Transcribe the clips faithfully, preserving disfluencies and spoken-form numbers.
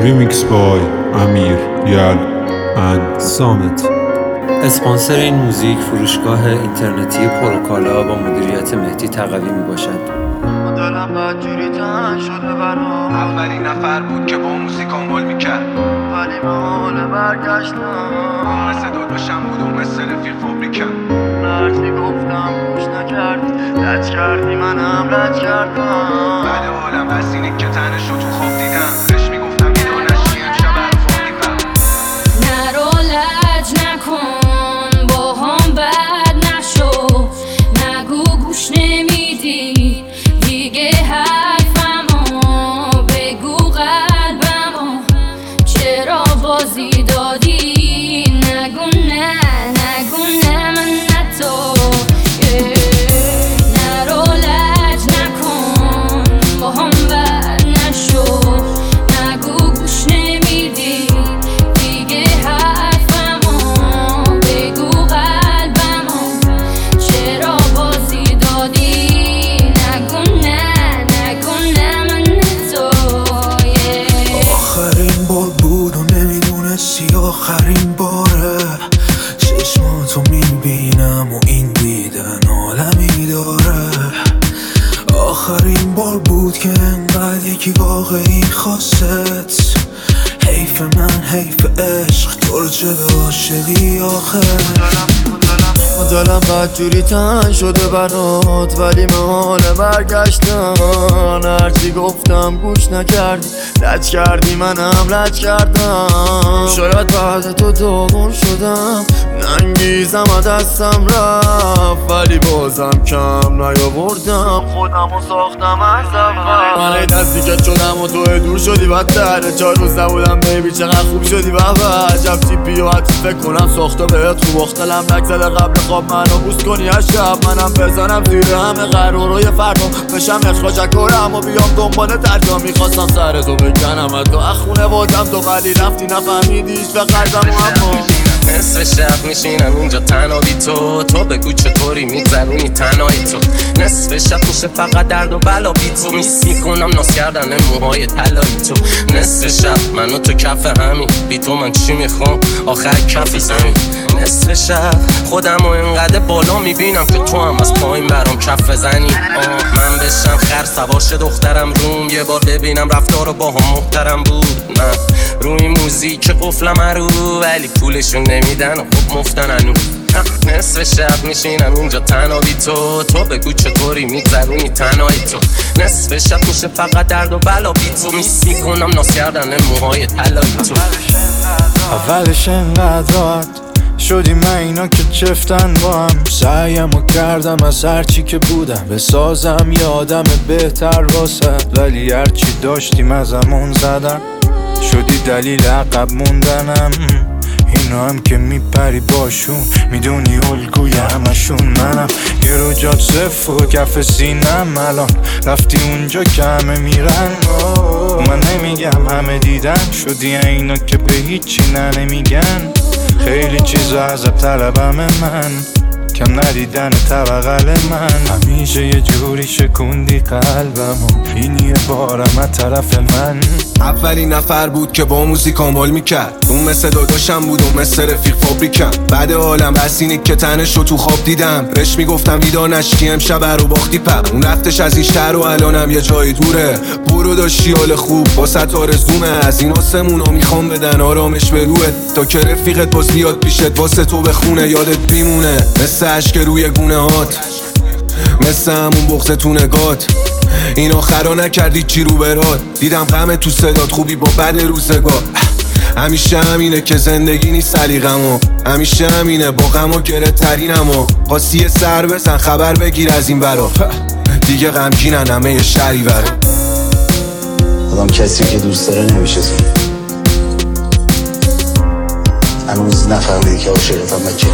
ریمیکس بای امیر یل اند سامت. اسپانسر این موزیک فروشگاه اینترنتی پروکالا با مدیریت مهدی تقوی می باشد. دلم بدجوری تنگ شده برام، اولین نفر بود که با موزیک آمول میکرد، ولی محاله برگشتم. مثل داداشم بود و مثل رفیق فابریکم. هرچی گفتم گوش نکردی، لج کردی منم لج کردم. بعد حالم بس اینه که تنشو تو خواب دیدم، بهش میگفتم بیدار نشی امشب برا فاقی پم. نرو لج نکن با هم بد نشو، نگو گوش نمیدی دیگه حرفمو، بگو قلبمو چرا بازی دادی، نگو نه نگو نه من نه تو. نرو لج نکن با هم بد نشو، نگو گوش نمیدی دیگه حرفمو، بگو قلبمو چرا بازی دادی، نگو نه نگو نه من نه تو. آخرین بار بود و نمیدونستی آخرین باره، چشماتو میبینم و این دیدن عالمی داره. آخرین بار بود که انقدر یکی واقعی خواست، حیف من حیف عشق تو رو چه به عاشقی آخه. دلم بدجوری تنگ شده برات، ولی محاله برگشتن. هرچی گفتم گوش نکردی، لج کردی منم لج کردم. شاید بعد تو داغون شدم، ننگیزم از دستم رفت، ولی بازم کم نیاوردم، خودمو ساختم از اول. من ای نزدیکت شدم و تو دور شدی بدتر، چهار روز نبودم بیبی چقدر خوب شدی بابا. عجب تیپی و حتی فکر کنم ساخته بهت رو باختلم نگذده قبل خواب منو بوست کنی از شب، منم بزنم زیر همه قرارای فردا، بشم اخراج کرم و بیام دنبال ترجا. میخواستم سر تو بکنم از تو اخونه بازم تو، ولی رفتی نفهمیدیش و قلبم اما نصف شب میشینم اینجا تنها بی تو، تو بگو چطوری میگذرونی تنهایی تو. نصف شب میشه فقط درد و بلا بی تو، میس میکنم ناز کردن موهای طلایی تو. نصف شب منو تو کف همین، بی تو من چی میخوام آخر کفی زمین. نصف شب خودم و اینقدر بالا میبینم که تو هم از پایین برام کف بزنی. من بشم خر سواش دخترم روم، یه بار ببینم رفتارو با هم محترم بود. من روی موزیک قفلم رو، ولی پولشون نمیدن و خب مفتن هنو. نصف شب میشینم اینجا تنها بی تو، تو بگو چطوری میگذرونی تنهایی تو. نصف شب میشه فقط درد و بلا بی تو، میس میکنم ناز کردن موهای طلایی تو. اولش انقدر راحت شدی من اینا که چفتن با هم، سعیمو کردم از هرچی که بودم بسازم یه آدم بهتر واسه، ولی هرچی داشتیم ازمون زدن، شدی دلیل عقب موندنم. اینا هم که میپری باشون میدونی الگوی همشون منم، یه رو جات صف و کف سینم الان رفتی اونجا که همه میرن. من نمیگم همه دیدن، شدی اینا که به هیچی نه نمیگن. خیلی چیزا ازت طلبم من، کم ندیدن طبقل من. همیشه یه جوری شکوندی قلبمو، این یه بارم از طرف من. اولین نفر بود که با موزیک آمول میکرد، اون مثل داداشم بود و مثل رفیق فابریکم. بعد حالم بس اینه که تنشو تو خواب دیدم، بهش میگفتم بیدار نشی امشب برو باختی پم. اون رفتش از این شهر و الانم یه جای دوره، برو داشتی حال خوب با ست آرزومه. از این آسمونا میخوام بدن آرامش به روحت، تا که رفیقت باز بیاد پیشت واسه تو بخونه یادت بیمونه. مثل عشق روی گونه هات، مثل همون بغض تو نگات، این آخرا نکردی چی رو برات. دیدم غم تو صدات خوبی با بد روزگار. همیشه همینه که زندگی نیست سلیقمو، همیشه همینه با غم و گره ترینمو. قاسی سر بزن خبر بگیر از این برا، دیگه غمگینن همه یه شری برا. آدم کسی که دوست داره نمیشه زون، هنوز نفهمیدی که عاشقتم بچه.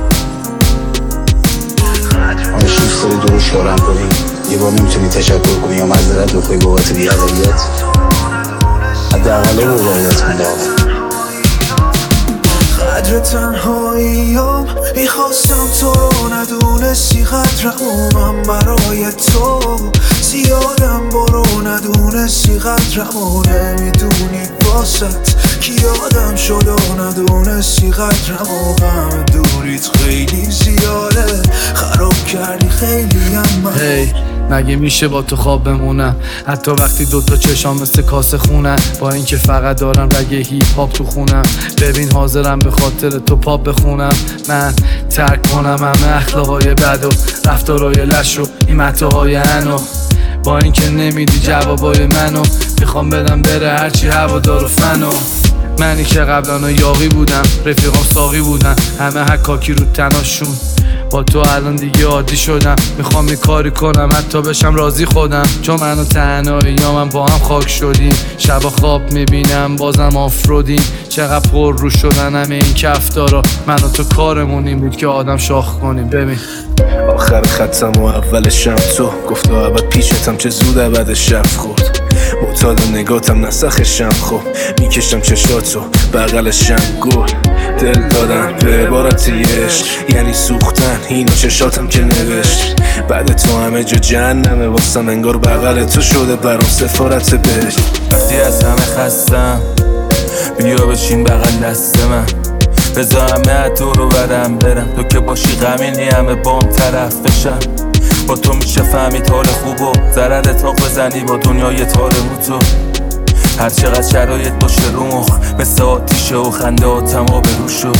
آنش دوست داری دروش کارم کنی، یه بار نمیتونی تشکر کنی یا معذرت بخوای بابت بی‌ادبیت، حداقل واقعیت کن. قدر تنهاییام این میخواستم تو رو ندونستی قدرم و من برای تو زیادم برو ندونستی قدرم و نمیدونی باست کی یادم شد و ندونستی قدرم و غم دوریت خیلی زیاده خراب کردی خیلی هم من hey. مگه میشه با تو خواب بمونم حتی وقتی دوتا چشام مثل کاسه خونم با اینکه فقط دارم رگ هیپ هاپ تو خونم ببین حاضرم به خاطر تو پاپ بخونم من ترک کنم همه اخلاقای بد و رفتارای لش و این متاهای انو با اینکه نمیدی جوابای منو میخوام بدم بره هرچی هوادار و فنو منی که قبلا یاقی بودم رفیقام ساقی بودن همه حکاکی رو تناشون با تو الان دیگه عادی شدم میخوام یه کاری کنم حتی بشم راضی خودم چون من و تنهایی یا من با هم خاک شدیم شبا خواب میبینم بازم آفرودیم چقدر پر رو شدن همه این کفتارا من و تو کارمون این بود که آدم شاخ کنیم ببین آخر خطم و اولشم تو گفت اول پیشتم چه زود بعد شب خورد معتاد نگاتم نسخشم خب میکشم چشاتو بغلشم گل دل دادن به عبارت عشق یعنی سوختن اینو چشاتم که نوشت بعد تو همه جا جهنمه واسم انگار بغل تو شده برام سفارت بهش وقتی از همه خستم بیا بشین بغل دست من بذار همه تو رو برم برم تو که باشی غمینی همه بام طرف بشم با تو میشه فهمید حال خوب و ضرر تاق بزنی با دنیای تارمو تو هر چقدر شرایط باشه رو مخ مثل آتیشه و خنده آتم آب رو شد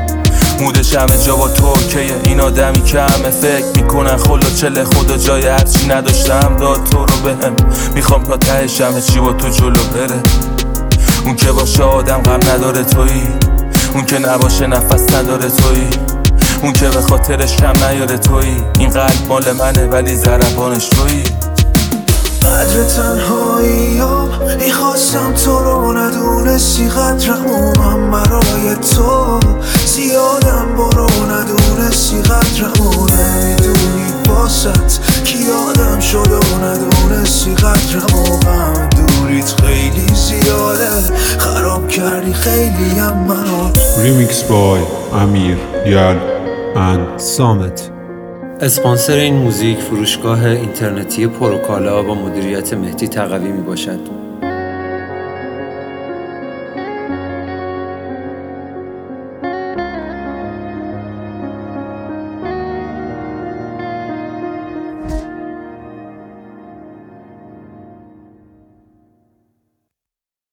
مودش همه جا با تو اوکیه این آدمی که همه فکر میکنن خلا چله خدا جای هرچی نداشتم داد تو رو بهم میخوام تا تهش همه چی با تو جلو بره اون که باشه آدم غم نداره تویی اون که نباشه نفس نداره تویی اون که به خاطرش کم نیاره تویی این قلب مال منه ولی ضربانش تویی قدر تنهاییام میخواستم تو رو ندونستی قدرم و من برای تو زیادم برو ندونستی قدرم و نمیدونی باست کی یادم شد و ندونستی قدرم و غم دوریت خیلی زیاده خراب کردی خیلی هم منو Remix by امیر یل and سامت. اسپانسر این موزیک فروشگاه اینترنتی پروکالا با مدیریت مهدی تقوی می باشد.